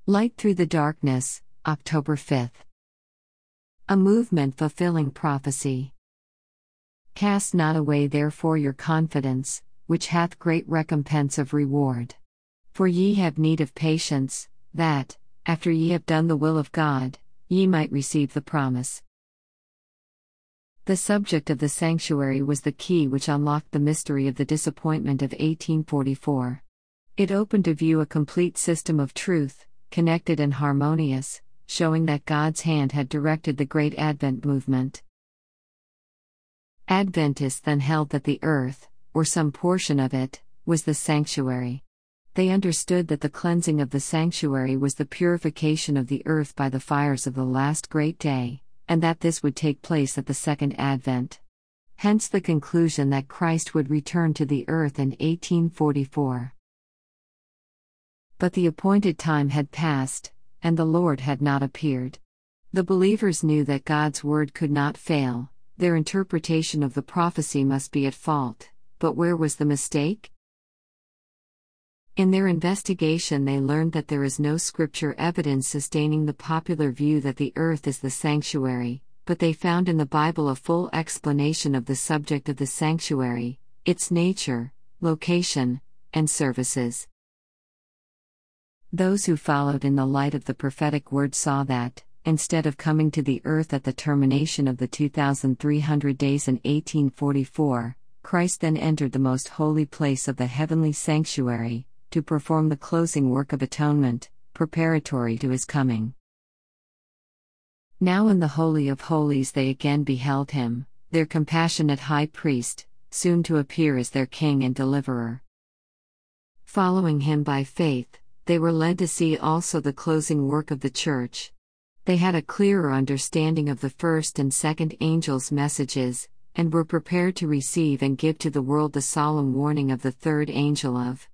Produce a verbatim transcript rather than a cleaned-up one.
Light Through the Darkness, October fifth. A movement fulfilling prophecy. Cast not away therefore your confidence, which hath great recompense of reward. For ye have need of patience, that, after ye have done the will of God, ye might receive the promise. The subject of the sanctuary was the key which unlocked the mystery of the disappointment of eighteen forty-four. It opened to view a complete system of truth, connected and harmonious, showing that God's hand had directed the great Advent movement. Adventists then held that the earth, or some portion of it, was the sanctuary. They understood that the cleansing of the sanctuary was the purification of the earth by the fires of the last great day, and that this would take place at the second Advent. Hence the conclusion that Christ would return to the earth in eighteen forty-four. But the appointed time had passed, and the Lord had not appeared. The believers knew that God's word could not fail, their interpretation of the prophecy must be at fault, but where was the mistake? In their investigation, they learned that there is no scripture evidence sustaining the popular view that the earth is the sanctuary, but they found in the Bible a full explanation of the subject of the sanctuary, its nature, location, and services. Those who followed in the light of the prophetic word saw that, instead of coming to the earth at the termination of the two thousand three hundred days in eighteen forty-four, Christ then entered the most holy place of the heavenly sanctuary, to perform the closing work of atonement, preparatory to his coming. Now in the Holy of Holies they again beheld him, their compassionate high priest, soon to appear as their king and deliverer. Following him by faith, they were led to see also the closing work of the Church. They had a clearer understanding of the first and second angels' messages, and were prepared to receive and give to the world the solemn warning of the third angel of